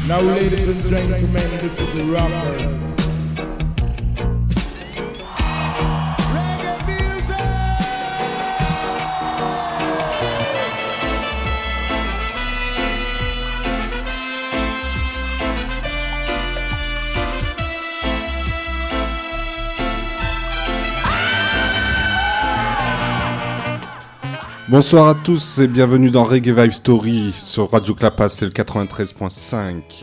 Now, ladies and gentlemen, this is the Rockers. Bonsoir à tous et bienvenue dans Reggae Vibe Story sur Radio Clapas, c'est le 93.5.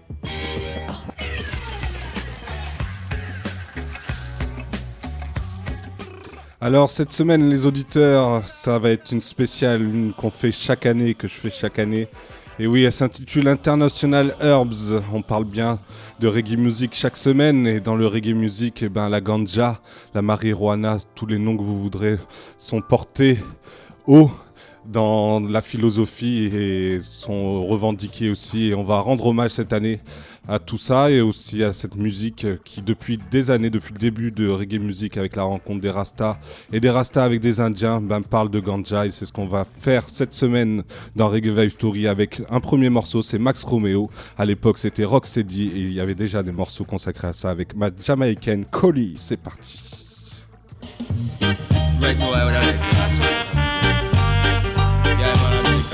Alors cette semaine les auditeurs, ça va être une spéciale, une qu'on fait chaque année, que je fais chaque année. Et oui, elle s'intitule International Herbs. On parle bien de reggae music chaque semaine. Et dans le reggae music, la ganja, la marijuana, tous les noms que vous voudrez sont portés haut dans la philosophie et sont revendiqués aussi. Et on va rendre hommage cette année à tout ça et aussi à cette musique qui depuis des années, depuis le début de reggae music avec la rencontre des Rastas et des Rastas avec des Indiens, parle de ganja et c'est ce qu'on va faire cette semaine dans Reggae Vibe Story avec un premier morceau, c'est Max Romeo. À l'époque c'était Rocksteady et il y avait déjà des morceaux consacrés à ça avec ma jamaïcaine Collie. C'est parti. Yeah, man, I think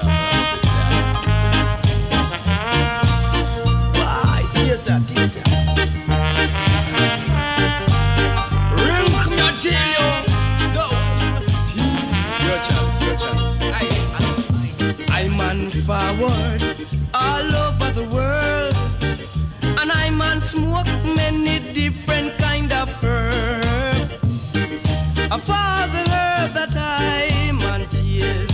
why? Yes, sir. Ring, come here, tell you. Go. Your chance. I'm on forward all over the world, and I'm on smoke many different kind of herb. A father herb that I'm on tears.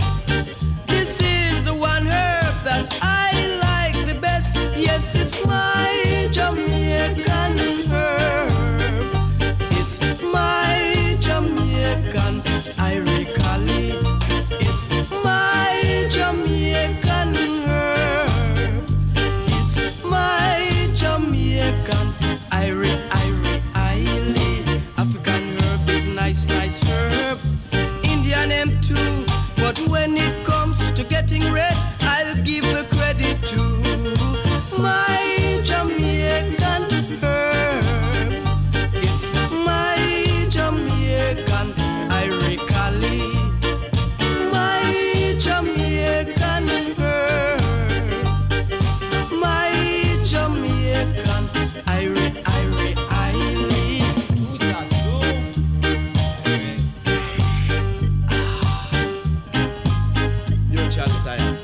I like the best, yes, it's my Jamaican herb. It's my Jamaican, I recall it. It's my Jamaican herb. It's my Jamaican, Irie. African herb is nice herb. Indian M too, but when it comes to getting red, I'll give the credit to my Jamaican herb. It's my Jamaican, I recall it. My Jamaican herb. My Jamaican, I Who's that? Your chance, I am.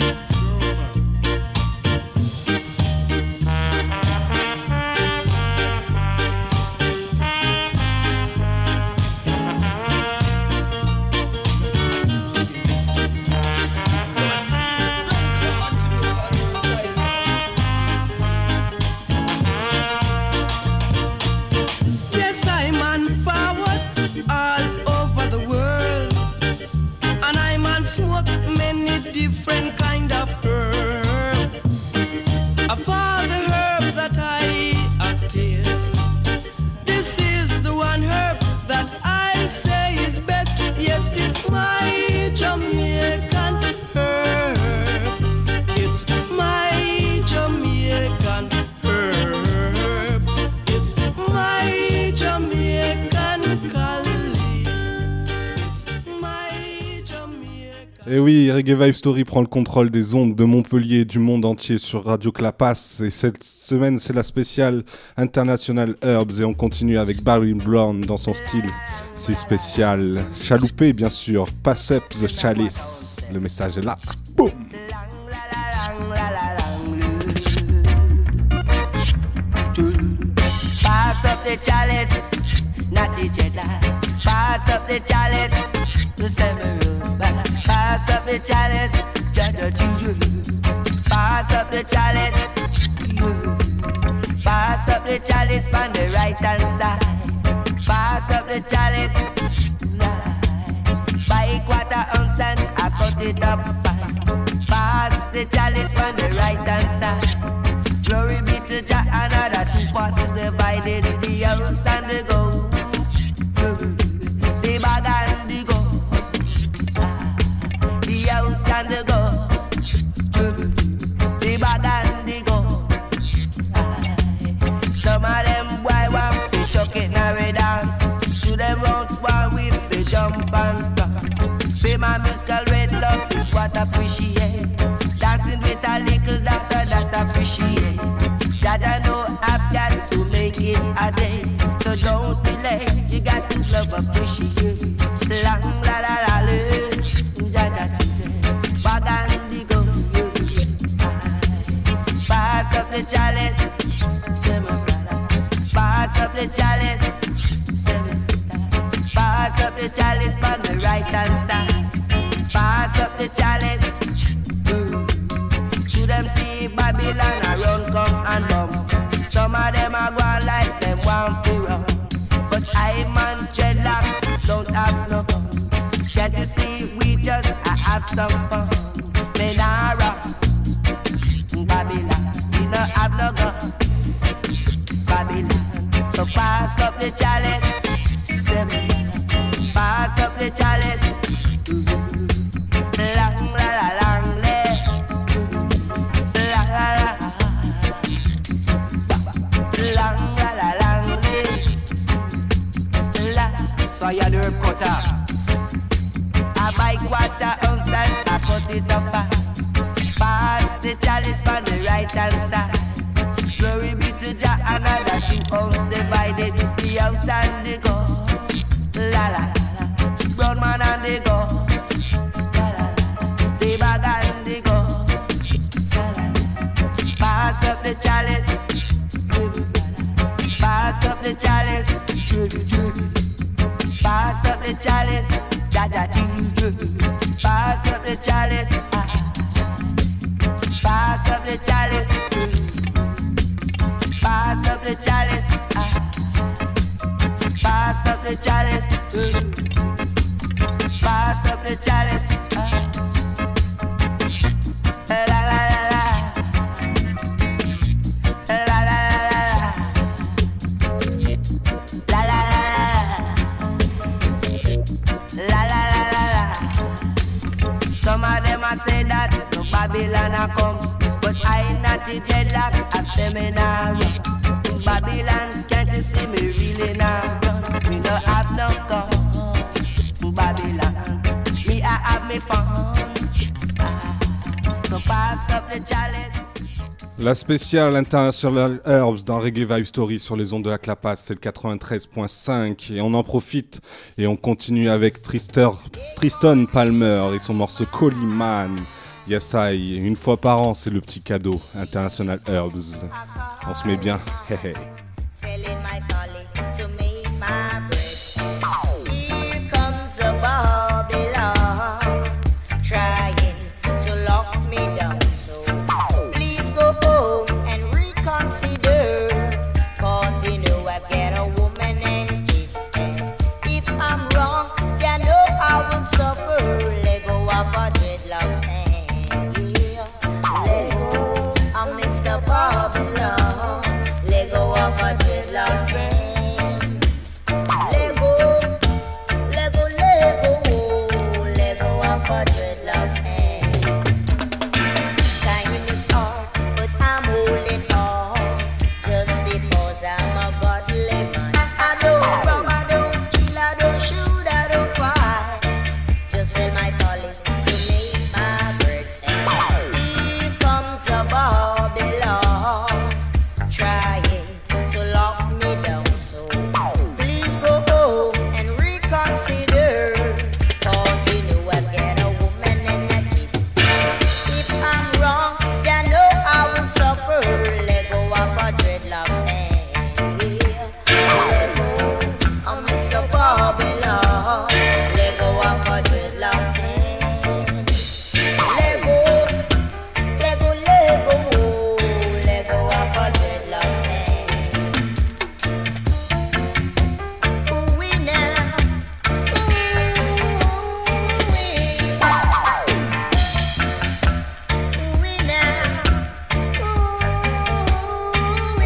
Different kind of herb, a father herb that I have tasted. This is the one herb that I say is best. Yes, it's my Jamaican herb. It's my Jamaican herb. It's my Jamaican collie. It's my Jamaican. Et oui, Reggae Vibe Story prend le contrôle des ondes de Montpellier et du monde entier sur Radio Clapas. Et cette semaine, c'est la spéciale International Herbs. Et on continue avec Barry Brown dans son style si spécial. Chaloupé, bien sûr. Pass up the chalice. Le message est là. Boum! Pass up the chalice, natty Jedi. Pass up the chalice, the seven rules. Pass up the chalice, Jaja children. Pass up the chalice, pass up the chalice on the right hand side. Pass up the chalice, by quarter ounce and I cut it up fine. Pass the chalice on the right hand side. Glory be to Jah, another two passes divided, the house and the gold, the bag and the gold, the house and the gold, the bag and the gold, the chalice. Say my brother, pass up the chalice. Say my sister, pass up the chalice by the right hand side. Pass up the chalice. Should them see Babylon a run come and bum. Some of them are going like them want to run. But I man dreadlocks don't have no gun. Can't you see we just have some fun? They not rock Babylon, we don't have no gun. Babylon, so pass up the chalice. Pass up the chalice. Long la la long le. La la la. Long la la long le. La. So you do cutter. I buy quarter ounce and I cut it up. Pass the chalice on the right hand side. Glory be to Jah, another 2 ounce divided. The house and the go. La la la. Brown man and the go. La la la. The bag and the go. La la la. Pass up the chalice. Pass up the chalice. Pass up the chalice. Jaja ching. Pass up the chalice. Pass up the chalice. Pass up the chalice. Pass up the chalice. Pass up the chalice. La la la la. La la la la. La la la la. La la la la. Some of them a say that no Babylon a come, but I not the dreadlocks a seminar. Babylon, can't you see me really now? We don't have no gun. Babylon, me I have me fun. So pass up the chalice. La spéciale International Herbs dans Reggae Vibe Story sur les ondes de la Clapas, c'est le 93.5 et on en profite et on continue avec Tristan Palmer et son morceau Colyman. Yes, une fois par an, c'est le petit cadeau International Herbs. On se met bien. Hey, hey. Selling my collie to make my bread. Here comes a Babylon, trying to lock me down. So please go home and reconsider, 'cause you know I've got a woman and kids. And if I'm wrong, you know I will suffer. Let go of our dreadlocks and yeah, let go of Mr. Babylon. Let go of our dreadlocks and let go, let go, let go, let go of our dreadlocks and time is hard, but I'm holding on just because I'm a godly man. I don't rob, I don't kill, I don't shoot, I don't fight. Just sell my collie to make my bread. And here comes a Babylon, trying to lock me down. So please go home and reconsider, 'cause you know I've got a woman and a kids. If I'm wrong, you know I will suffer. Let go of our dreadlocks and yeah, let go of Mr. Babylon. Let go of our dreadlocks and let go, let go, let go, let go of our dreadlocks and ooh we now, ooh we now, ooh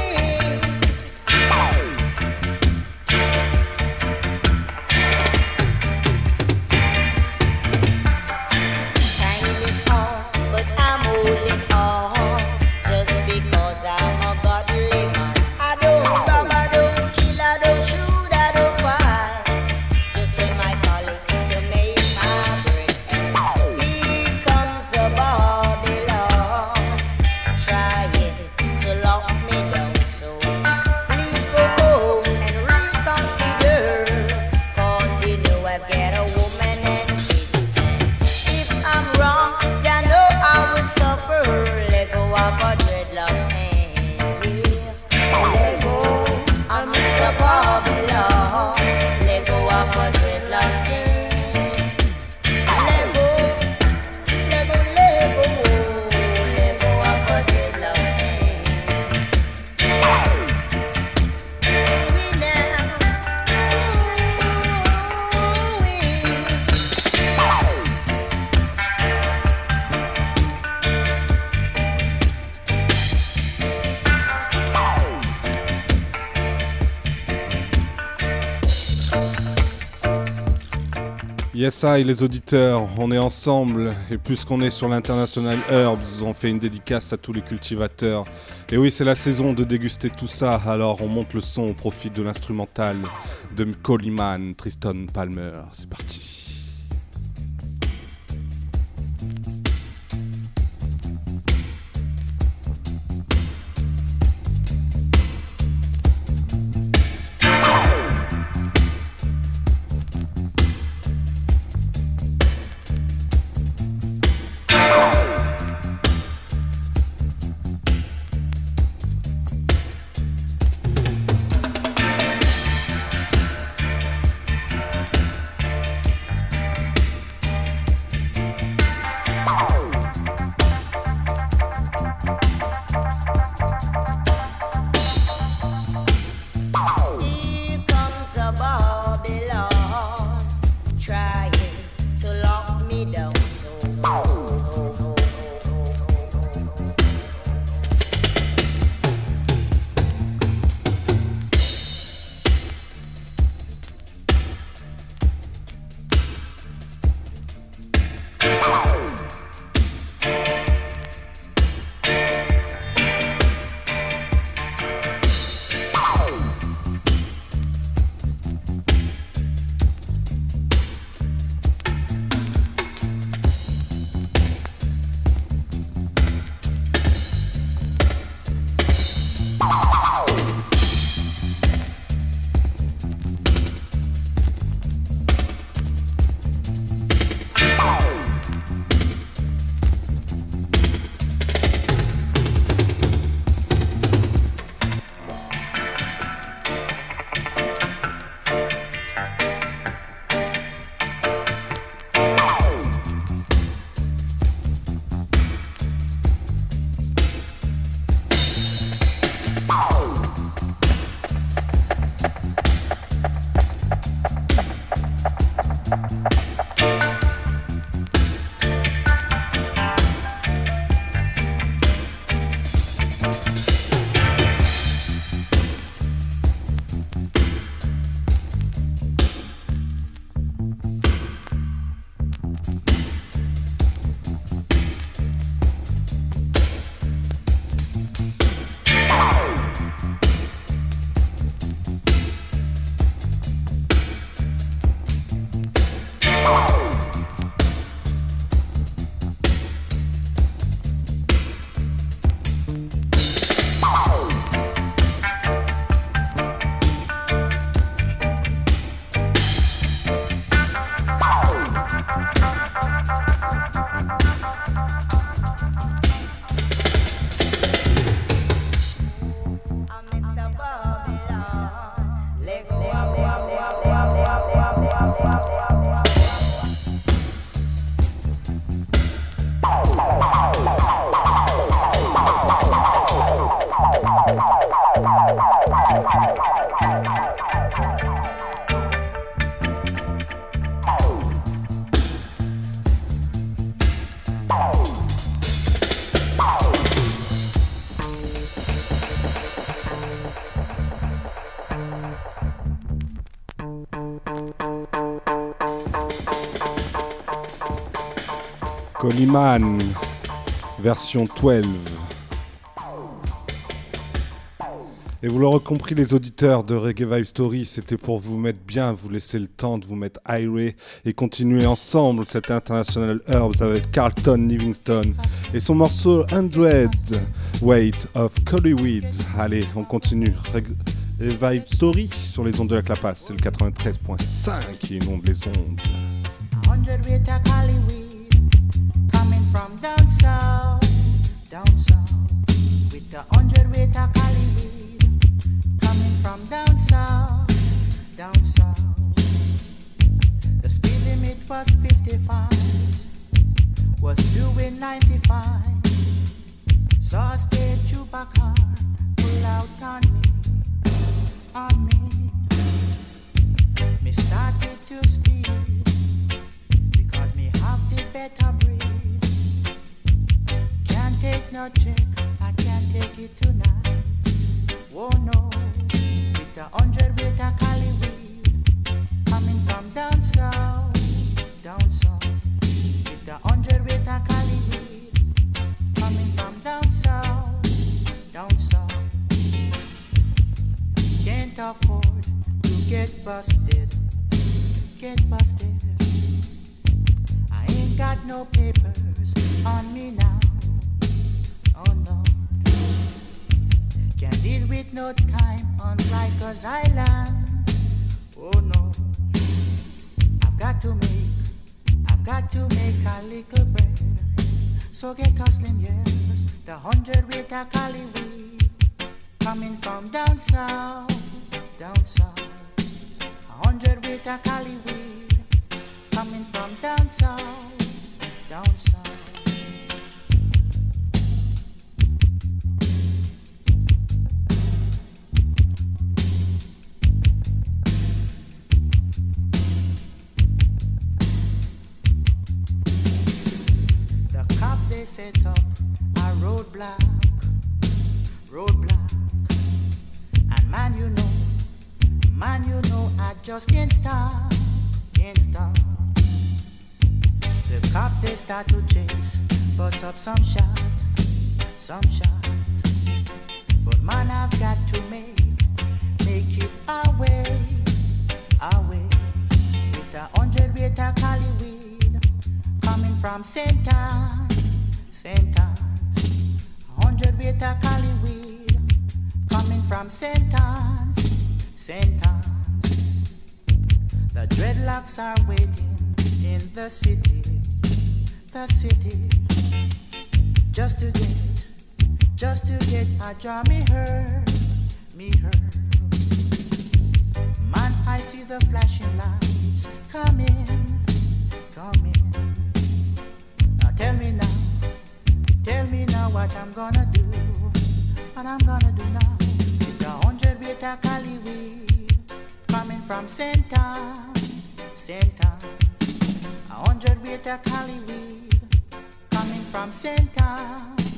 time is hard, but I'm holding on just because I'm a godly man. I don't rob, I don't kill, I don't shoot, I don't fight. Just sell my collie to make my bread. Here comes a Babylon, trying to lock me down. So please go home and reconsider, 'cause you know I've got a woman and kids. If I'm wrong, you know I will suffer. Let go of our dreadlocks and Yes, I, les auditeurs, on est ensemble, et puisqu'on est sur l'International Herbs, on fait une dédicace à tous les cultivateurs. Et oui, c'est la saison de déguster tout ça, alors on monte le son au profit de l'instrumental de Coleman, Tristan Palmer. C'est parti. Coleman, version 12. Et vous l'aurez compris, les auditeurs de Reggae Vibe Story, c'était pour vous mettre bien, vous laisser le temps de vous mettre iré et continuer ensemble cette International Herbs avec Carlton Livingston et son morceau 100 Weight of Collyweed. Allez, on continue. Reggae Vibe Story sur les ondes de la Clapasse, c'est le 93.5 qui inonde les ondes. 100 weight of Collyweed coming from down south, with the 100 weight of Collyweed coming from down south. The speed limit was 55, was doing 95. Saw a state trooper car pull out on me. Me started to speed because me have the better breed. Can't take no check, I can't take it tonight. Oh no, with the 100 weight of Collyweed coming from down south. busted, get busted. I ain't got no papers on me now. Oh no. Can't deal with no time on Rikers Island. Oh no. I've got to make a little bread. So get hustling, yes. The 100-weight of Cali weed coming from down south, down south. 100-weight of Cali weed coming from down south, down south. They set up a roadblock, and man you know, I just can't stop. The cops they start to chase, bust up some shot, but man I've got to make it away, with a 100-weight of Cali weed coming from St. Anne. 100-weight of Cali weed coming from St. Anne's. The dreadlocks are waiting in the city, just to get a job. Me hurt. Man, I see the flashing lights coming. Now tell me now what I'm gonna do now. The 100-weight of Cali weed coming from St. Anne's. 100-weight of Cali weed coming from St. Anne's.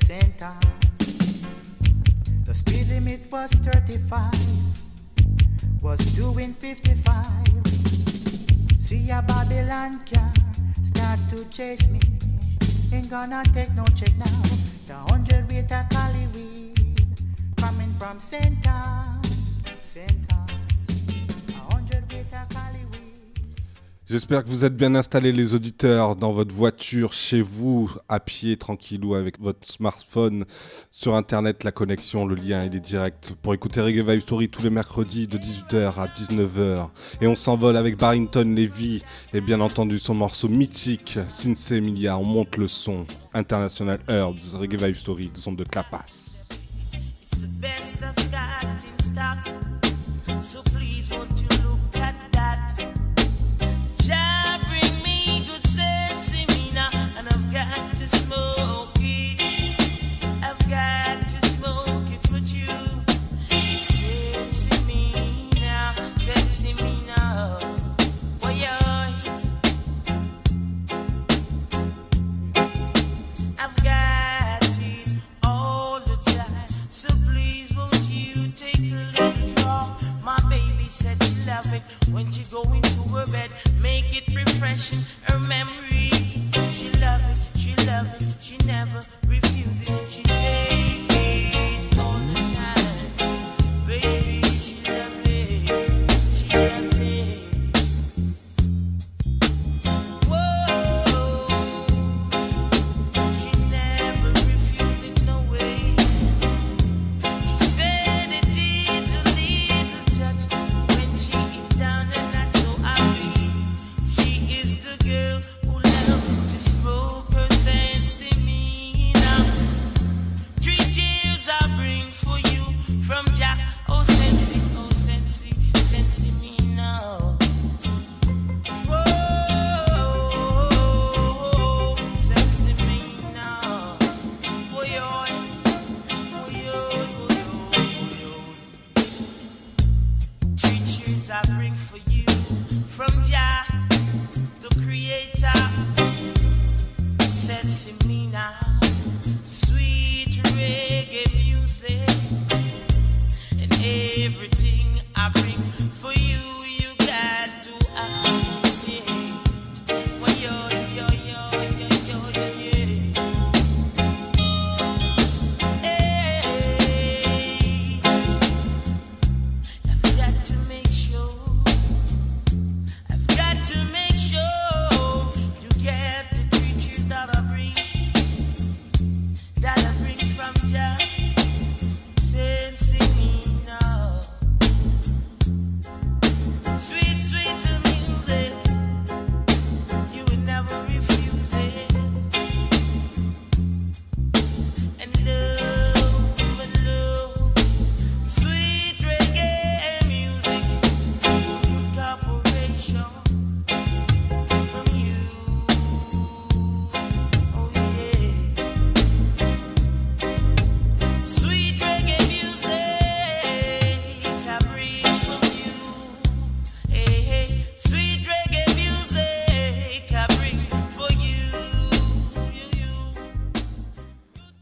The speed limit was 35, was doing 55. See a Babylon car start to chase me. Ain't gonna take no check now. The 100-weight of Cali weed coming from St. Anne's. 100-weight of Cali weed. J'espère que vous êtes bien installés les auditeurs dans votre voiture, chez vous, à pied, tranquillou, avec votre smartphone, sur internet, la connexion, le lien il est direct pour écouter Reggae Vibe Story tous les mercredis de 18h à 19h. Et on s'envole avec Barrington Levy et bien entendu son morceau mythique, Since Emilia. On monte le son. International Herbs, Reggae Vibe Story, son de Clapas. It's the best I've got in stock, so please won't you look at that. Jah bring me good sense in me now, and I've got to smoke it. I've got to smoke it for you. It's sense in me now, sense in me now. Boy, I've got it all the time, so please won't you take a little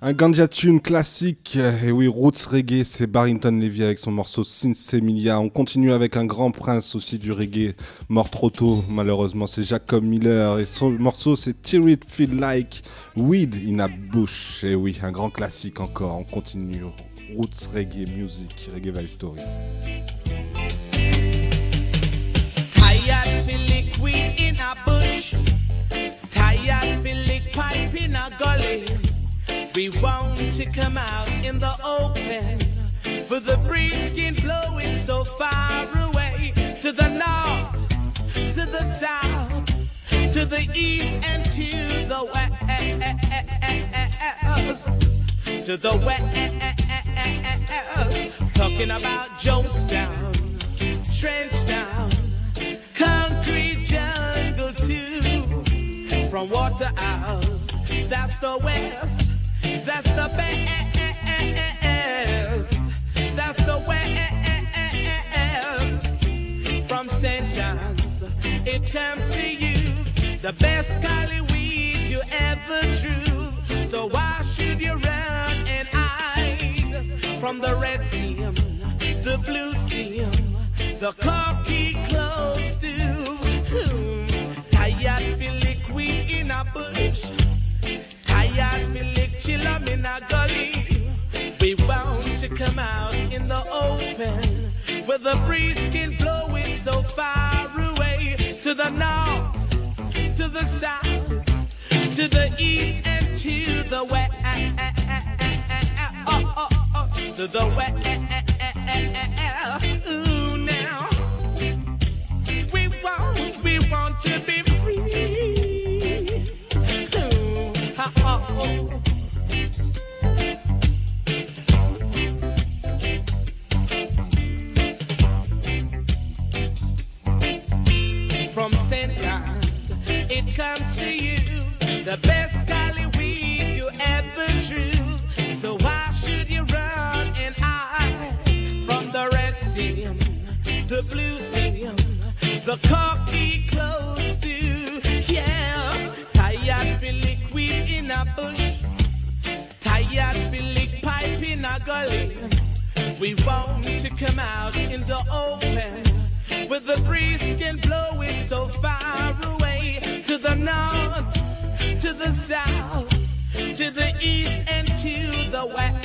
Un ganja tune classique, et oui, Roots Reggae, c'est Barrington Levy avec son morceau Sinsemilia. On continue avec un grand prince aussi du reggae, mort trop tôt, malheureusement, c'est Jacob Miller. Et son morceau, c'est Tear It Feel Like Weed in a Bush. Et oui, un grand classique encore, on continue. Roots Reggae Music, Reggae Vibe Story. Tired feel like weed in a bush. Tired feel like pipe in a gully. We want to come out in the open, but the breeze can blow it so far away. To the north, to the south, to the east and to the west. To the west. Talking about Jonestown, Trenchtown, Concrete Jungle too. From Waterhouse, that's the west. That's the best. That's the west. From St. John's, it comes to you. The best Cali weed you ever drew. So why should you run and hide from the red seam, the blue seam, the cocky close to? Tired feel liquid in a bush. Tired feel like chillum in a gully. We want to come out in the open, where the breeze can blow it so far away. To the north, to the south, to the east and to the west. To the west. Ooh, now we want to be free. From St. John's, it comes to you, the best Cali weed you ever drew. So why should you run and hide from the red seam, the blue seam, the cocky close to? Yes, tired feel liquid in a bush, tired feel like pipe in a gully. We want to come out in the open, where the breeze can blow it so far away. To the north, to the south, to the east and to the west.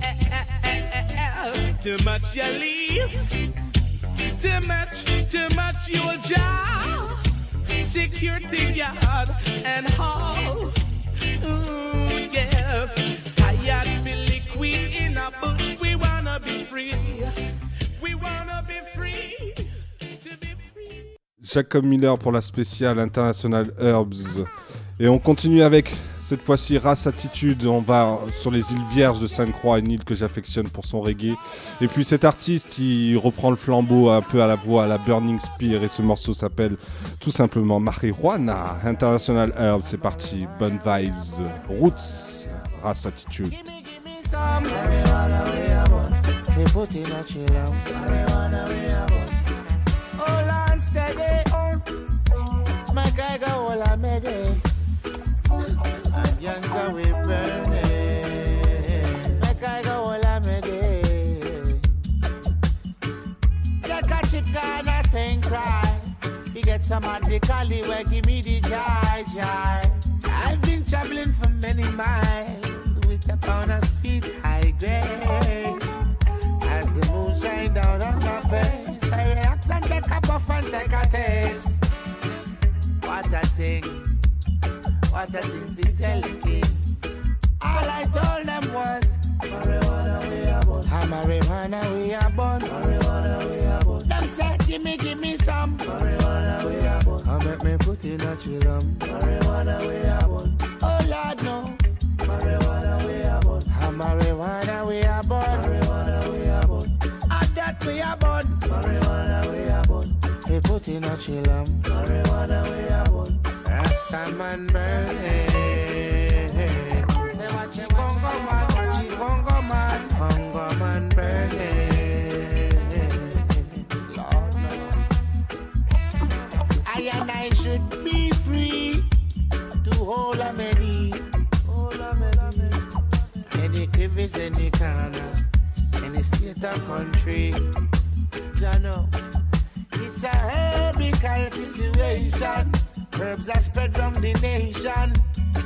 Too much you lease, too much you'll jar. Security guard and hall. Ooh, yes. Tired feel liquid in a bush. We wanna be free. We wanna be free. To be free. Jacob Miller pour la spéciale International Herbs. Et on continue avec, cette fois-ci, Race Attitude. On va sur les îles Vierges de Sainte-Croix, une île que j'affectionne pour son reggae. Et puis cet artiste, il reprend le flambeau un peu à la voix, à la Burning Spear. Et ce morceau s'appelle tout simplement Marijuana. International Herbs, c'est parti. Bonne vibes. Roots, Race Attitude. Give me some marijuana we are born. We put in a chill out. Marijuana we are born. Hold on steady. My guy go all I made it. And Yanga we burn it. My guy go all I made it. Take a chip Ghana saying cry. We get some of the Cali where give me the jai jai. I've been traveling for many miles with a pound of sweet high grade. As the moon shine down on my face, I relax and take a puff and take a taste. What a thing we tell the king. All I told them was marijuana we are born. Marijuana we are born. Marijuana we are born. Them said give me some marijuana we are born. I make me put in a chillum. Marijuana we are born. Oh Lord knows marijuana we are born. Marijuana we are born. Marijuana we are born. And that we are born. Marijuana we are born. We put in a chillum. Marijuana we are born. Rastaman burning. Say what you Congo man burning. Lord no. I and I should be free to hold a melody. If it's any corner, any state or country, you know, it's a herbical situation. Herbs are spread from the nation.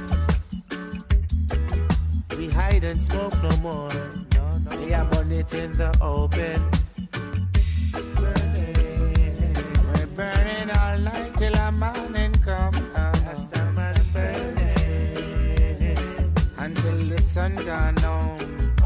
We hide and smoke no more. No. We are burn it in the open. We're burning all night till the morning come. Burning until the sun gone down.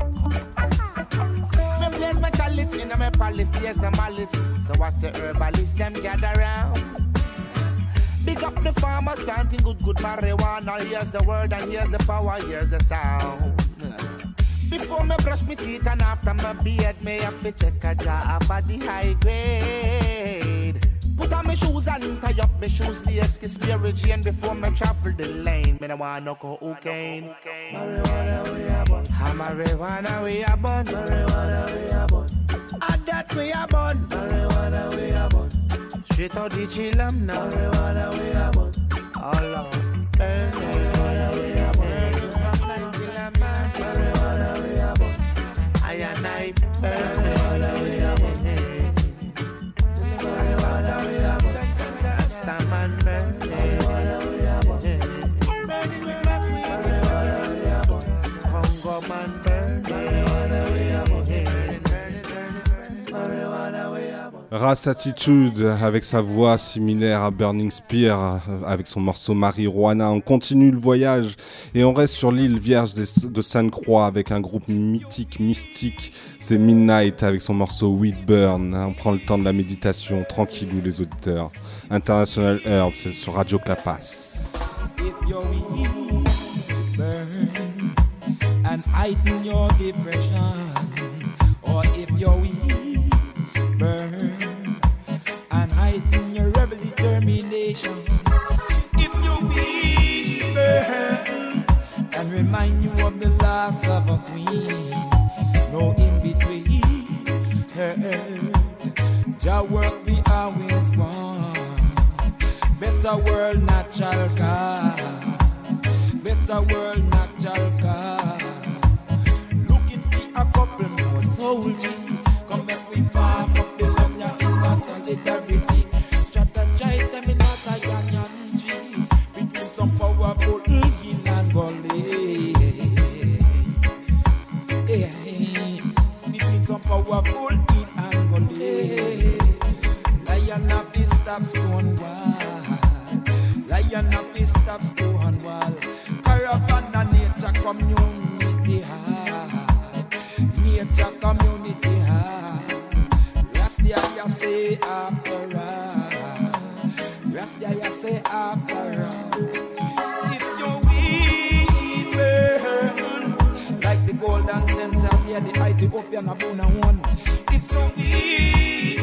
Me blaze my chalice in my palace. There's the malice. So what's the herbalist? Them gather round. Big up the farmers planting good marijuana. Here's the word and here's the power, here's the sound. Before me brush my teeth and after my beard, me have to check a jar for the high grade. Put on my shoes and tie up my shoes, lace, kiss Mary Jane before me travel the lane. Me no want no cocaine. Marijuana we a bun. Marijuana we a bun. Marijuana we a bun. And that we a bun. Marijuana we a bun. Straight out the chillum now. Marijuana we a bun. All on. Marijuana we a bun. From night till a man. Marijuana we a bun. I and I. Marijuana we a bun. Marijuana we a bun. Rastaman marijuana we a bun. Burning with Mac we a bun. Congo man burn. Marijuana we a bun. Marijuana we a bun. Ras Attitude avec sa voix similaire à Burning Spear avec son morceau Marijuana. On continue le voyage et on reste sur l'île vierge de Sainte-Croix avec un groupe mythique, mystique. C'est Midnight avec son morceau Weed Burn. On prend le temps de la méditation, tranquillou les auditeurs. International Herbs, c'est sur Radio Clapas. If your weed burn and heighten your depression, or if your weed burn and heighten your rebel determination. If your weed burn and remind you of the loss of a queen, no in between hurt. Jah work we always want. Better world, natural cause. Better world, natural cause. Looking for a couple more soldiers. Come back, we farm up the land in a solidarity. Strategize them in a Sayanyanji. Between some powerful Yin and Goli. Between some powerful Yin and Goli. Lion of his stop stone wall. Lion of his stop stone wall. Caravan and nature community hall. Nature community hall. Rastia ya say after all. Rastia ya say after all. If your weed burn like the golden centers, yeah, the Ethiopian Abuna one. If your weed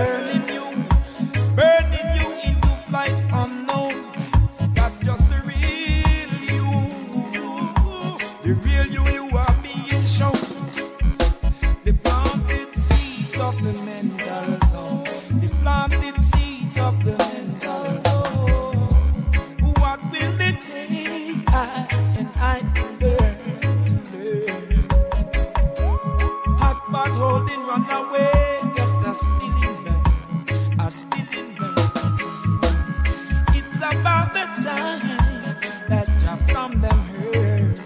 burning you into flights unknown, that's just the real you. The real you are being shown. The planted seeds of the mental zone. The planted seeds of the mental zone. What will it take? I can learn to learn. Hot pot holding run away. Get a spilling burn. A spilling burn. It's about the time that you're from them heard.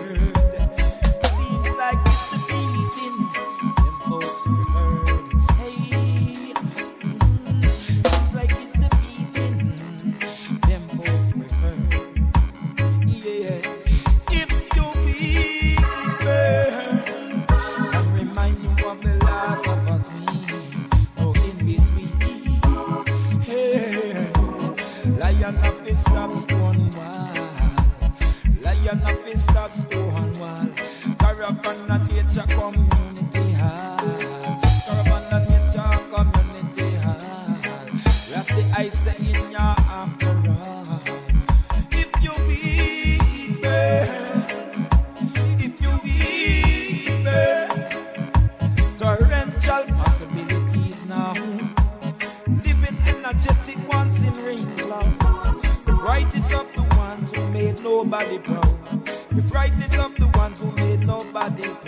Seems like it's the beating them folks were heard. Hey, seems like it's the beating them folks were heard. Yeah, if your weed burn and remind you of the loss of a queen, no in between. Hey, lion of his stop stone wall. Lion of his stop stone wall. Caravan and nature community hall. Caravan and nature community hall. That's the ice in your after all. If you weed burn, if you weed burn, torrential possibilities now. Living energetic ones in rain clouds. The brightest of the ones who made nobody proud. The brightness of the ones who made nobody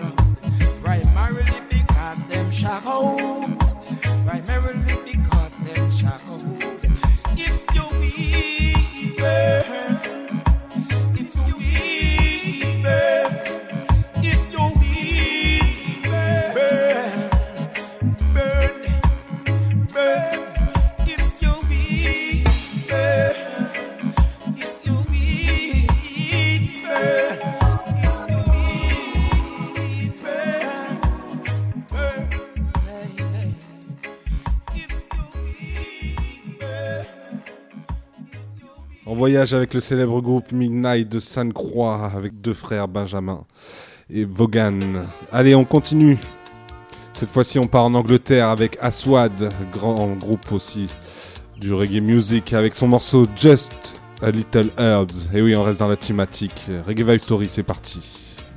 En voyage avec le célèbre groupe Midnight de Sainte-Croix avec deux frères Benjamin et Vaughan. Allez, on continue. Cette fois-ci, on part en Angleterre avec Aswad, grand groupe aussi du reggae music, avec son morceau Just a Little Herbs. Et oui, on reste dans la thématique. Reggae Vibe Story, c'est parti.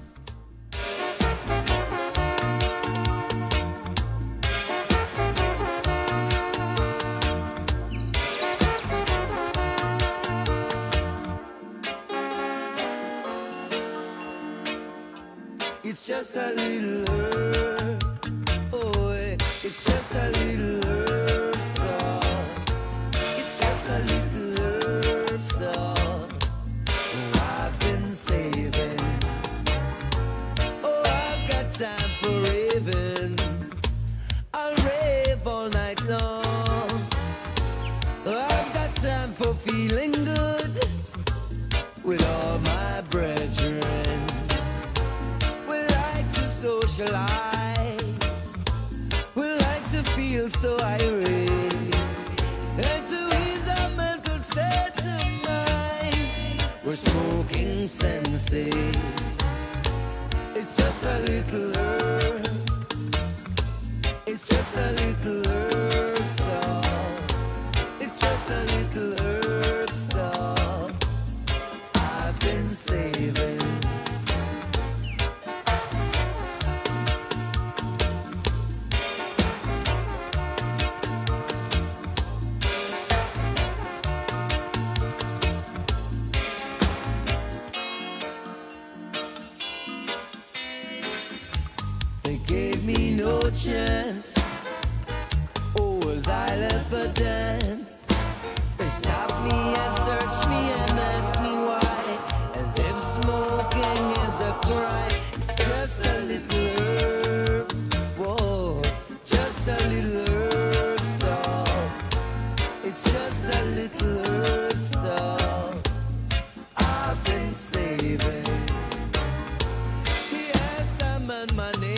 It's just a little herb. Oh, it's just a little herb song. It's just a little herb song. Oh, I've been saving. Oh, I've got time for raving. I'll rave all night long. Oh, I've got time for feeling good with all my brethren. Socialize. We like to feel so irate and to ease our mental state of mind. We're smoking sensei. It's just a little herb. It's just a little herb song. It's just a little herb song. I've been saving. Chance. Oh, was I left for dance? They stopped me and searched me and asked me why, as if smoking is a crime. It's just a little herb. Whoa, just a little herb stall. It's just a little herb stall. I've been saving. He asked a man my name.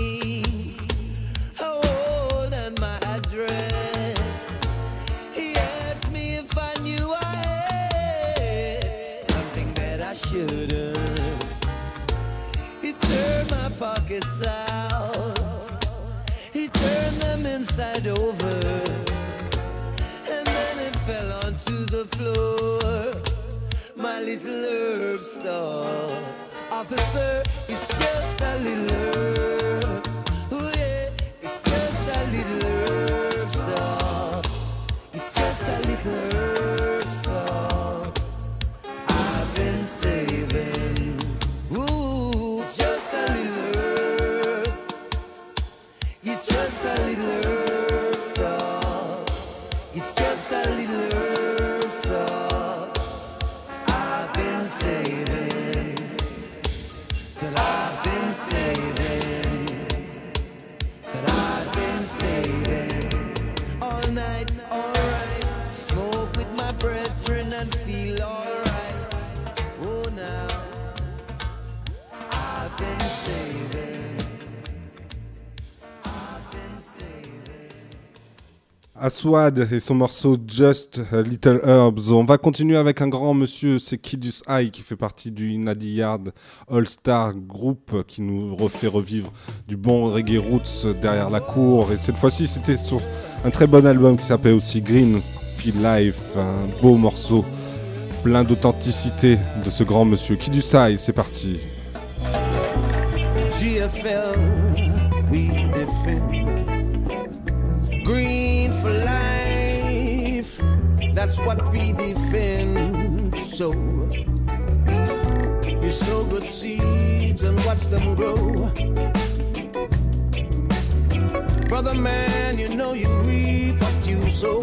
Pockets out, he turned them inside over, and then it fell onto the floor. My little herb store, officer, it's just a little herb. Oh yeah, it's just a little herb store. It's just a little herb store. I've been saving. Ooh, just a little. It's just a little herb star. It's just a little herb star. I've been saving. That I've been saving. That I've been saving. All night, alright. Smoke with my brethren and feel alright. Oh, now I've been saving. Aswad et son morceau Just a Little Herbs. On va continuer avec un grand monsieur, c'est Kidus High qui fait partie du Nadi Yard All-Star Group qui nous refait revivre du bon reggae roots derrière la cour. Et cette fois-ci, c'était sur un très bon album qui s'appelle aussi Green Feel Life. Un beau morceau, plein d'authenticité de ce grand monsieur. Kidus High, c'est parti. GFL, we defend. Green for life, that's what we defend. So, you sow good seeds and watch them grow. Brother man, you know you reap what you sow.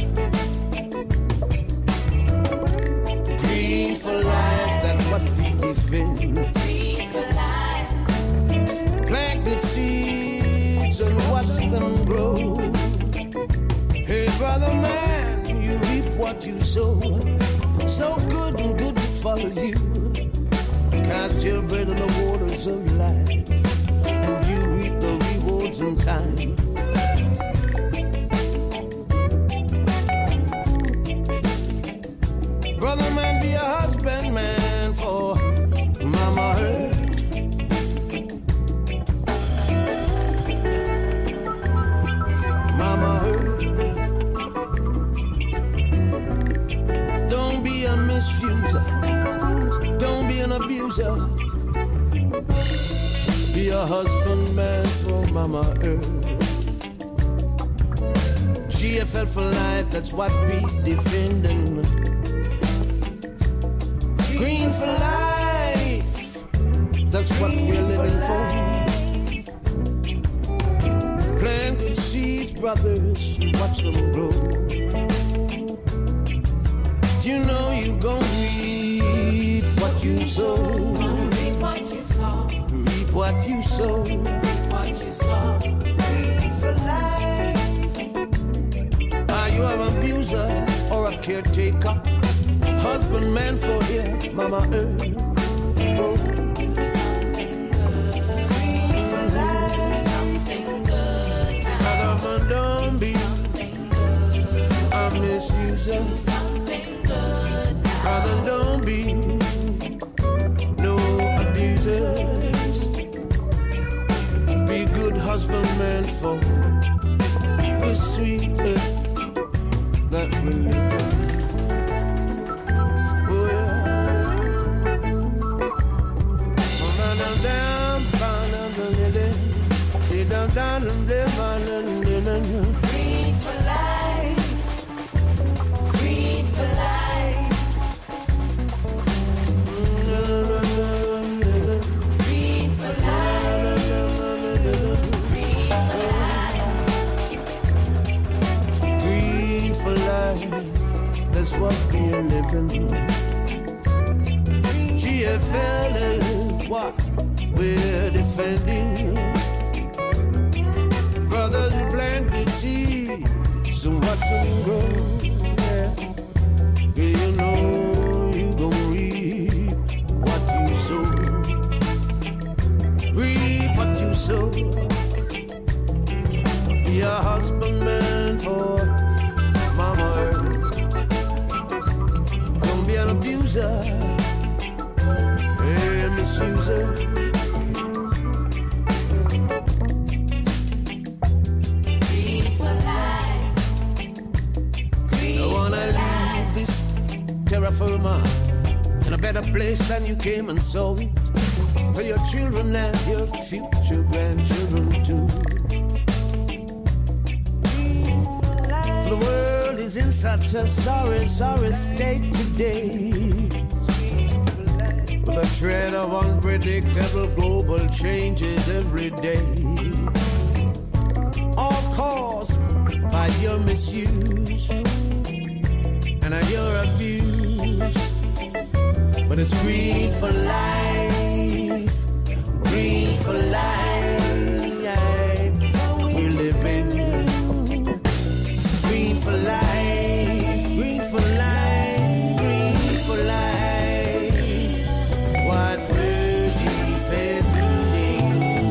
Green for life, that's what we defend. Green for life. Plant good seeds and watch them grow. Hey, brother man, you reap what you sow. So good and good to follow you. Cast your bread in the waters of life, and you reap the rewards in time. Brother a husbandman for Mama Earth. GFL for life, that's what we defending. Green for life, that's what we're living for. Plant good seeds, brothers, watch them grow. You know you gon' reap what you sow. Reap what you sow. Reap what you sow. Reap what you sow. Green for life. Are you an abuser or a caretaker? Husband, man for here, Mama Earth. Oh. Green for life. Something good now. Other man don't be a misuser. Something good now. Other don't be no abusers. Be good husband, man for the sweet earth that we live in. Oh yeah. Green for life. Green for life. Green for life. Green for life. That's what we're living. GFL is what we're defending. Brothers plant good seeds, so watch them grow. Yeah, you know you gon' reap what you sow. Reap what you sow. Be a husbandman for Mama Earth. Don't be an abuser, a misuser. Green for life. Green I wanna leave this terra firma in a better place than you came and saw it. For your children and your future grandchildren too. The world is in such a sorry, sorry state today. With a trend of unpredictable global changes every day. All caused by your misuse and your abuse. But it's green for life. Green for life. We're living. Green for life, green for life, green for life. What we're defending.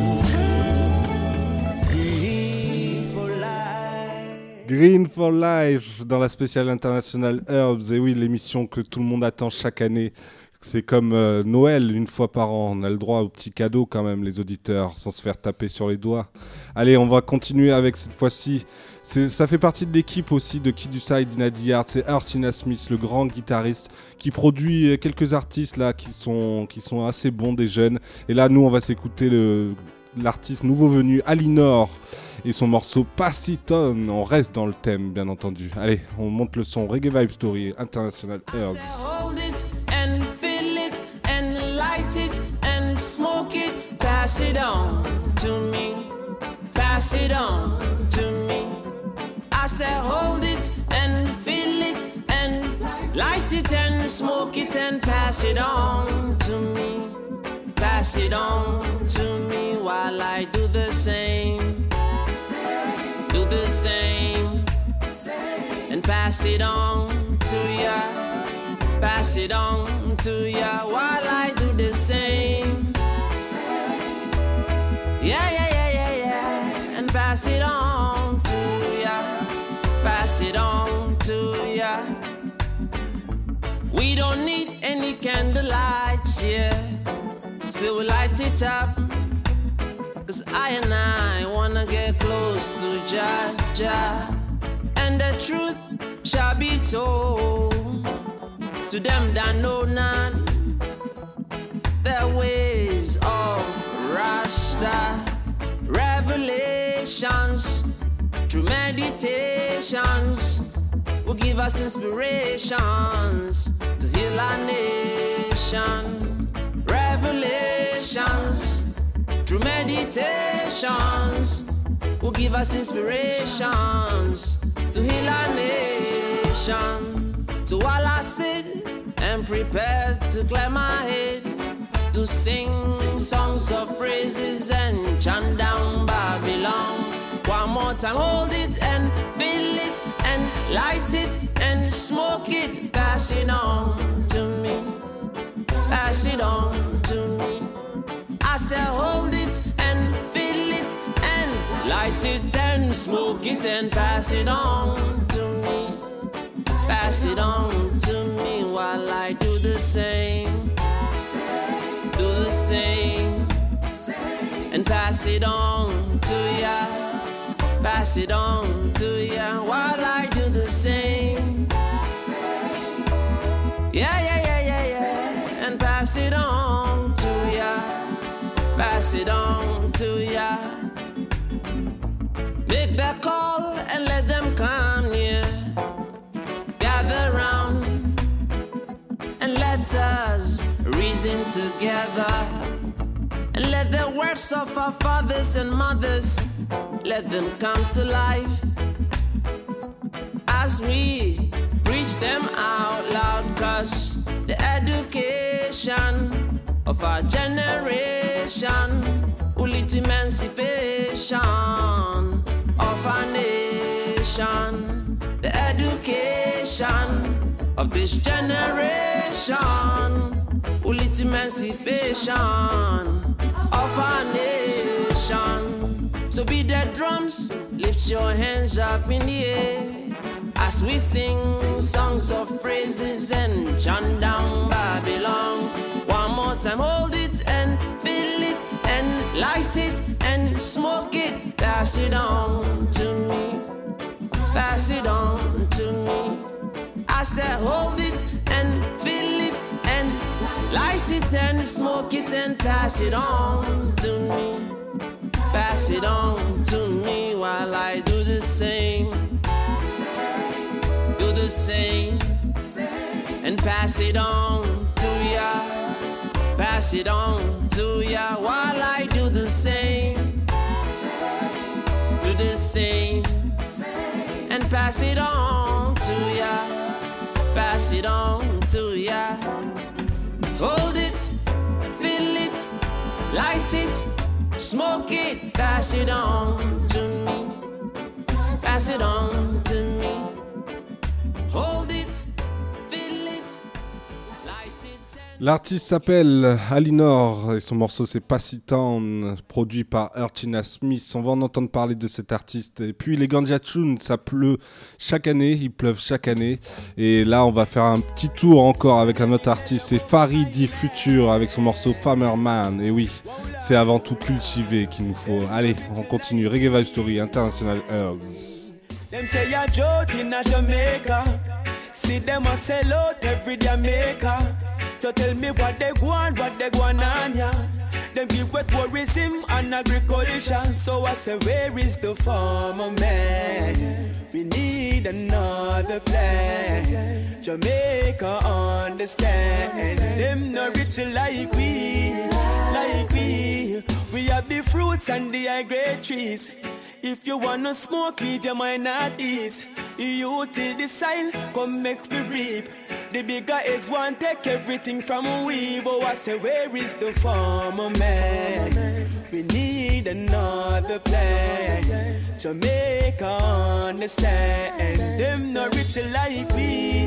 Green for life. Green for Life dans la spéciale internationale Herbs. Et oui, l'émission que tout le monde attend chaque année. C'est comme Noël, une fois par an. On a le droit aux petits cadeaux quand même, les auditeurs, sans se faire taper sur les doigts. Allez, on va continuer avec cette fois-ci. Ça fait partie de l'équipe aussi de Kid Side in the Art. C'est Artina Smith, le grand guitariste, qui produit quelques artistes là qui sont assez bons, des jeunes. Et là, nous, on va s'écouter l'artiste nouveau venu, Alinor, et son morceau Passiton. On reste dans le thème, bien entendu. Allez, on monte le son Reggae Vibe Story International Herbs. Hold it and fill it and light it and smoke it. Pass it on to me. Pass it on to me. I said hold it and fill it and light it and smoke it and pass it on to me. Pass it on to me while I do the same. Do the same. And pass it on to ya. Pass it on to ya while I do the same. Yeah, yeah, yeah, yeah, yeah. And pass it on to ya. Pass it on to ya. We don't need any candlelights, yeah. Still we light it up. Cause I and I wanna get close to Jah, Jah. And the truth shall be told to them that know none their ways of Rasta. master revelations through meditations will give us inspirations to heal our nation. Revelations through meditations will give us inspirations to heal our nation. So while I sit and prepare to clear my head, to sing songs of praises and chant down Babylon. One more time, hold it and feel it and light it and smoke it. Pass it on to me. Pass it on to me. I said hold it and feel it and light it and smoke it and pass it on to me. Pass it on to me while I do the same. Do the same and pass it on to ya. Pass it on to ya while I do the same. Yeah, yeah, yeah, yeah, yeah. And pass it on to ya. Pass it on to ya. Make that call and let them come near. Gather round and let us reason together. And let the works of our fathers and mothers, let them come to life as we preach them out loud. Cause the education of our generation will lead to emancipation of our nation. The education of this generation will lead to emancipation of our nation. So beat the drums, lift your hands up in the air as we sing songs of praises and chant down Babylon. One more time, hold it and feel it and light it and smoke it. Pass it on to me. Pass it on to me. I said hold it and feel it and light it and smoke it and pass it on to me. Pass it on to me while I do the same. Do the same and pass it on to ya. Pass it on to ya while I do the same. Do the same and pass it on to ya. Pass it on to ya. Hold it, feel it, light it, smoke it, pass it on to me. Pass it on to me. Hold it, feel it, light it. L'artiste s'appelle Alinor et son morceau c'est Pass It On, produit par Urchina Smith. On va en entendre parler de cet artiste. Et puis les Ganja Tunes, ça pleut chaque année, ils pleuvent chaque année. Et là on va faire un petit tour encore avec un autre artiste, c'est Faridi Future avec son morceau Farmer Man. Et oui, c'est avant tout cultivé qu'il nous faut. Allez, on continue. Reggae Vibe Story, International Herbs. Them say you're joke in a Jamaica. See them a sell out every Jamaica. So tell me what they want on ya. Them people with tourism and agriculture. So I say where is the farmer man? We need another plan. Jamaica understand. Them not rich like we. We have the fruits and the high grade trees. If you wanna smoke, leave your mind at ease. You till the sign, come make me reap. The bigger heads want take everything from we. But I say, where is the farmer man? We need another plan. Jamaica understand. Them not rich like we.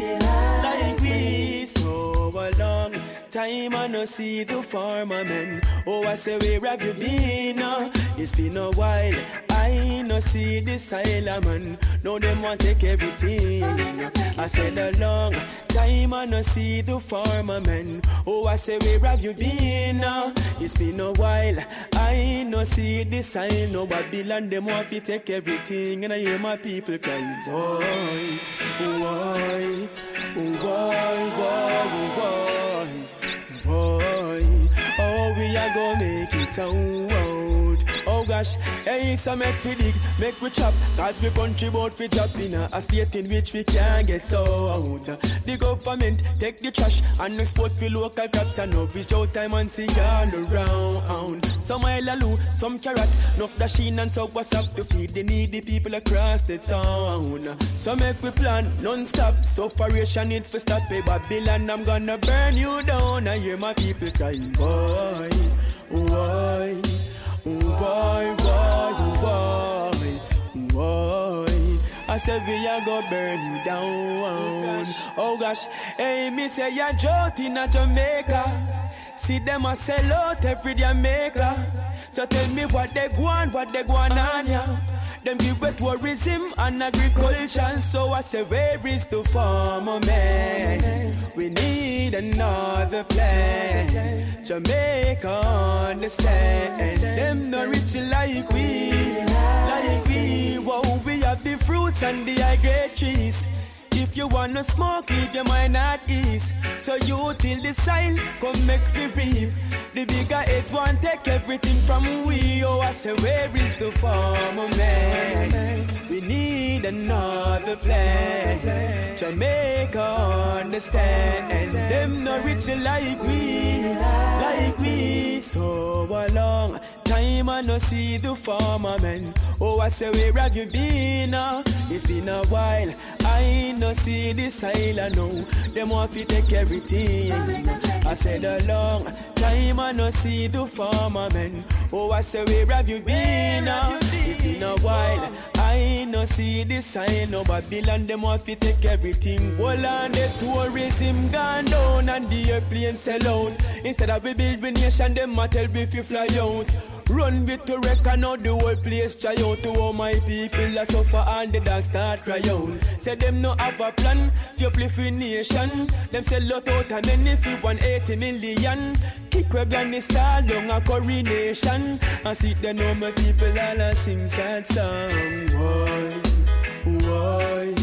So a long time I no see the farmer man. Oh, I say, where have you been? It's been a while. I no see the silent man. No, them want take everything. I said a long time I no see the farmer man. Oh, I say, where have you been? It's been a while. I no see the sign. No Babylon, them want to take everything. And I hear my people crying, boy, boy, boy, boy, boy. Oh, we are gonna make it out. gosh, hey, so make we dig, make we chop, cause we country bout fi drop in a state in which we can't get out. The government take the trash and export for local crops and no fish out time and see all around. Some ilaloo, some carrot, enough dasheen and so what's up to feed the needy people across the town. So make we plan non-stop, sufferation need for stop. Hey Babylon, I'm gonna burn you down. I hear my people crying, boy, boy, boy, boy, boy. I said we are gonna burn you down. Oh gosh, hey, me say you're joking in Jamaica. See them a sell out every day maker. So tell me what they want on ya. Them give with tourism and agriculture. So I say where is the farmer man? We need another plan. Jamaica understand. Them not rich like we. Whoa, we have the fruits and the high grade trees. If you wanna smoke, leave your mind at ease. So you till the sign, come make me reap. The bigger heads want take everything from we. Oh, I say, where is the farmer man? We need another plan. Jamaica understand, and them not rich like we. So long time I no see the farmer man. Oh, I say, where have you been? It's been a while. I no see this island now. Them want to take everything. I said a long time I no see the farmer man. Oh, I say, where have you been? It's been a while. I no see this sign. No Babylon, them want to take everything. Well, and the tourism gone down and the airplane sell out. Instead of we build a nation, them a tell me if you fly out. Run with to reckon now the whole place try out. To all my people that suffer and the dogs start cry out. Say them no have a plan for uplift nation. Them sell out and then if you 180 million. Kick where granny star long a coronation. And see the know my people all a sing sad song. Why?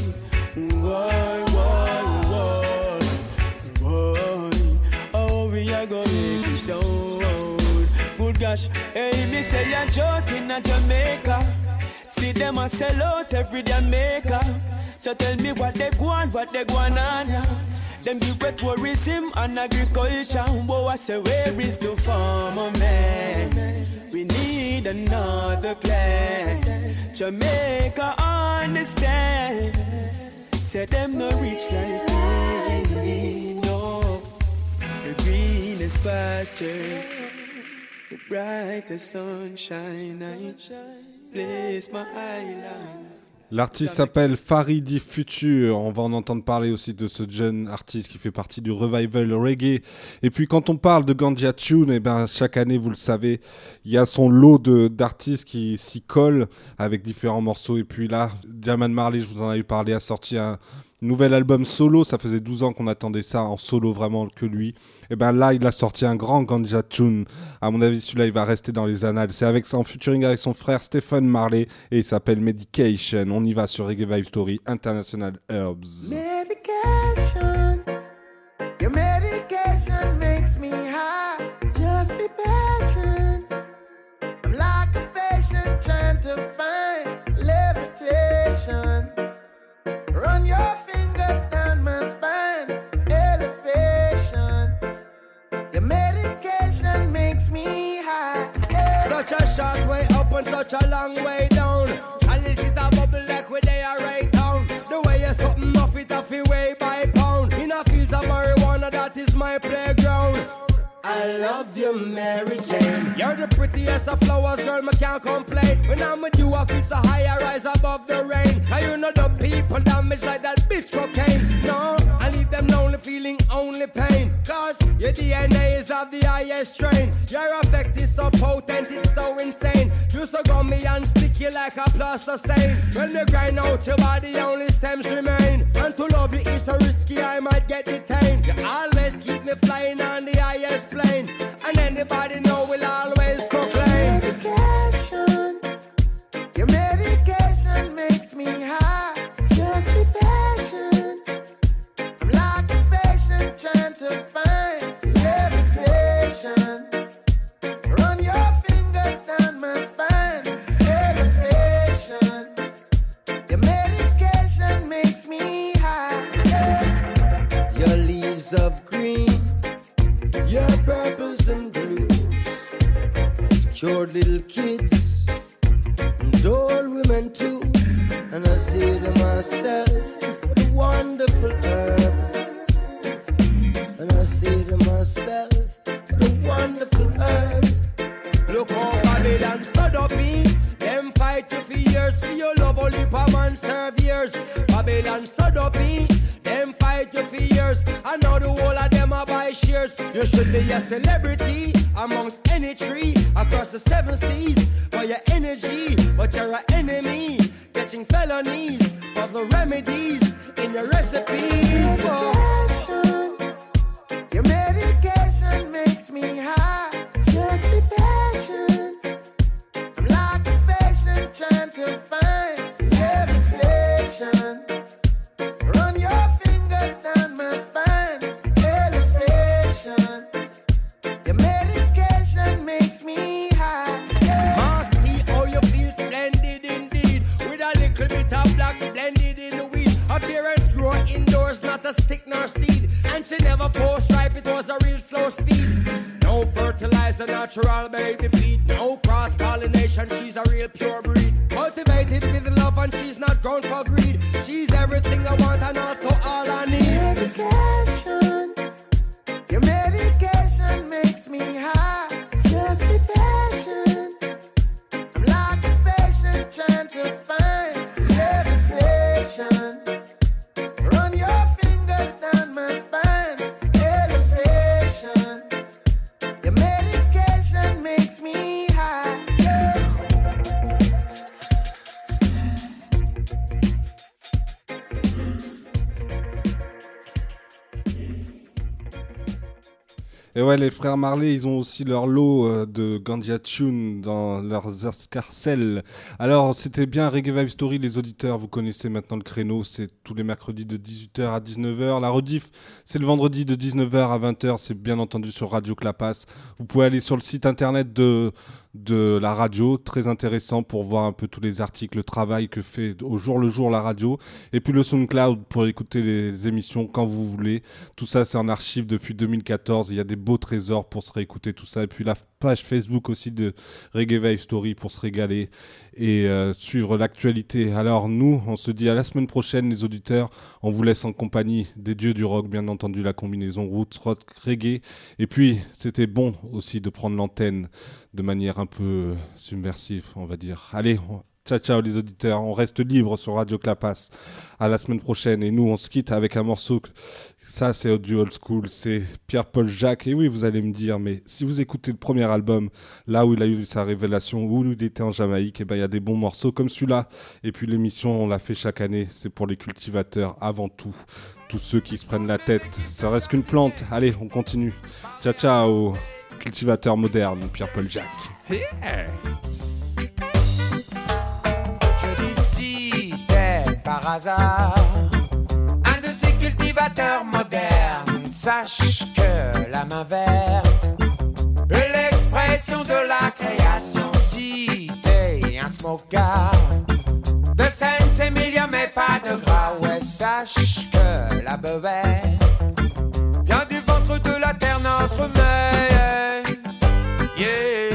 Oh, we are gonna make it down. Good gosh, hey, me say you're joking in Jamaica. See them a sell out every day maker. So tell me what they want on ya. Them give with tourism and agriculture. Whoa, I say, where is the farmer man? We need another plan. Jamaica understand. Say them no rich like me, no. The greenest pastures, the brightest sunshine, I place my island. L'artiste s'appelle Faridi Future. On va en entendre parler aussi de ce jeune artiste qui fait partie du revival reggae. Et puis quand on parle de Ganja Tune, eh ben, chaque année, vous le savez, il y a son lot d'artistes qui s'y collent avec différents morceaux. Et puis là, Diamond Marley, je vous en avais parlé, a sorti un nouvel album solo. Ça faisait 12 ans qu'on attendait ça en solo vraiment que lui. Et ben là, il a sorti un grand Ganja Tune. À mon avis, celui-là, il va rester dans les annales. C'est en featuring avec son frère Stephen Marley et il s'appelle Medication. On y va sur Reggae Victory International Herbs. Medication, your medication makes me high. Just be patient. I'm like a patient trying to find levitation. Run your fingers down my spine, elevation. Your medication makes me high. Such a short way up and such a long way down. And this is a bubble like where they are right down. The way you're something off it off your way by pound. In a fields of marijuana, that is my playground. I love you, Mary Jane. You're the prettiest of flowers, girl, me can't complain. When I'm with you, I feel so high, I rise above the rain. Now you know the people damage like that bitch cocaine. No, I leave them lonely, feeling only pain. Cause your DNA is of the highest strain. Your effect is so potent, it's so insane. You so gummy and sticky like a plaster stain. When you grind out your body, only stems remain. And to love you is so risky, I might get detained. You always keep me flying on the highest plane. And anybody know will always proclaim. Medication, your medication makes me high. Just be patient. I'm like a patient trying to find levitation. Run your fingers down my spine. You should be a celebrity amongst any tree across the 7 seas for your energy, but you're an enemy, catching felonies for the remedies in your recipes. Your medication makes me high. Just be patient. I'm like a patient trying to find levitation. Run your fingers down my spine. Elevation. Your medication makes me high. Yeah. Masty, how you feel splendid indeed. With a little bit of black splendid in the weed. Appearance grow indoors, not a stick nor seed. And she never post ripe, it was a real slow speed. No fertilizer, natural baby feed. No cross pollination, she's a real pure breed. Cultivated with love and she's not grown for greed. She's everything I want and also all I need. Medication. Your medication makes me high. Just be patient. I'm like a patient trying to find levitation. Run your fingers down my spine. Elevation. Your medication makes me high. Et ouais, les frères Marley, ils ont aussi leur lot de Ganja Tune dans leurs escarcelles. Alors, c'était bien Reggae Vibe Story, les auditeurs, vous connaissez maintenant le créneau, c'est tous les mercredis de 18h à 19h. La rediff, c'est le vendredi de 19h à 20h, c'est bien entendu sur Radio Clapas. Vous pouvez aller sur le site internet de la radio, très intéressant pour voir un peu tous les articles, le travail que fait au jour le jour la radio, et puis le SoundCloud pour écouter les émissions quand vous voulez. Tout ça c'est en archive depuis 2014, il y a des beaux trésors pour se réécouter tout ça, et puis la page Facebook aussi de Reggae Vibe Story pour se régaler et suivre l'actualité. Alors nous, on se dit à la semaine prochaine les auditeurs, on vous laisse en compagnie des dieux du rock, bien entendu la combinaison roots, rock, reggae, et puis c'était bon aussi de prendre l'antenne de manière un peu subversive, on va dire. Allez, ciao ciao les auditeurs, on reste libre sur Radio Clapas. À la semaine prochaine, et nous on se quitte avec un morceau, ça c'est du old school, c'est Pierre-Paul Jacques. Et oui, vous allez me dire, mais si vous écoutez le premier album, là où il a eu sa révélation, où il était en Jamaïque, et ben il y a des bons morceaux comme celui-là. Et puis l'émission, on l'a fait chaque année, c'est pour les cultivateurs avant tout. Tous ceux qui se prennent la tête, ça reste qu'une plante. Allez, on continue. Ciao ciao, cultivateur moderne, Pierre-Paul Jacques. Yeah. Je dis si t'es par hasard un de ces cultivateurs modernes, sache que la main verte est l'expression de la création. Si t'es un smoker de Saint-Émilion mais pas de gras, ouais, sache que la beuette vient du ventre de la terre, notre mère. Yeah.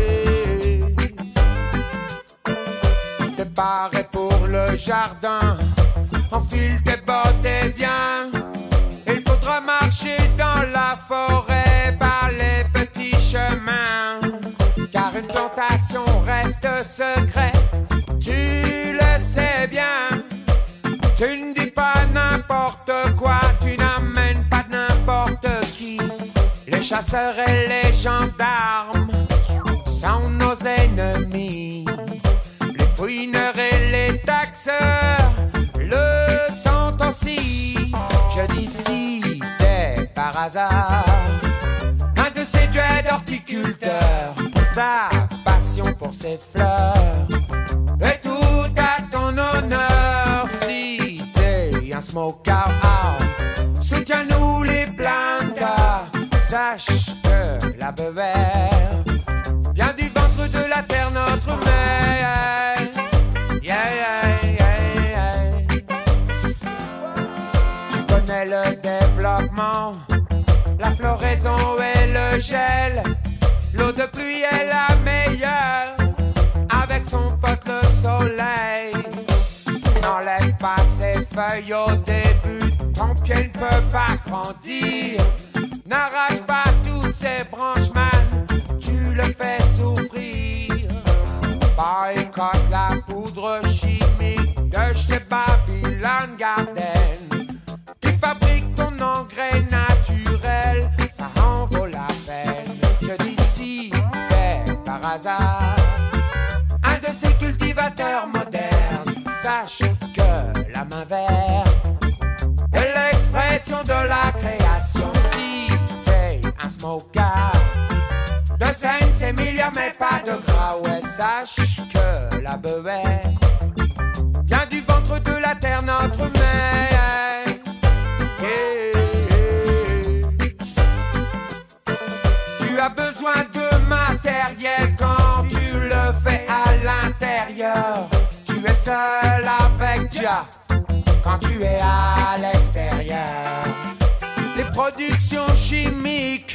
T'es paré pour le jardin, enfile tes bottes et viens. Il faudra marcher dans la forêt par les petits chemins, car une plantation reste secrète, tu le sais bien. Tu ne dis pas n'importe quoi, tu n'amènes pas n'importe qui. Les chasseurs et les gendarmes sont nos ennemis. Les fouineurs et les taxeurs le sont aussi. Je dis si t'es par hasard un de ces dread horticulteurs, ta passion pour ces fleurs est tout à ton honneur. Si t'es un smoker out, soutiens-nous les plantas. Sache que la beuère vient du ventre de la terre, notre mère. Yeah, yeah, yeah, yeah. Tu connais le développement, la floraison et le gel. L'eau de pluie est la meilleure, avec son pote le soleil. N'enlève pas ses feuilles au début, ton pied ne peut pas grandir. N'arrache pas toutes ces branches, man, tu le fais souffrir. Boycotte la poudre chimique de chez Babylon Garden. Tu fabriques ton engrais naturel, ça envoie cultivateur moderne. Sache que la main verte est l'expression de la création. Si t'es un smoker de Saint-Emilia mais pas de gras, ouais, sache que la beuette vient du ventre de la terre, notre mère. Tu as besoin de matériel quand tu le fais à l'intérieur. Tu es seul avec Jah quand tu es à l'extérieur. Les productions chimiques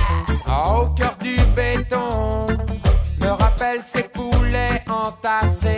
au cœur du béton me rappellent ces poulets entassés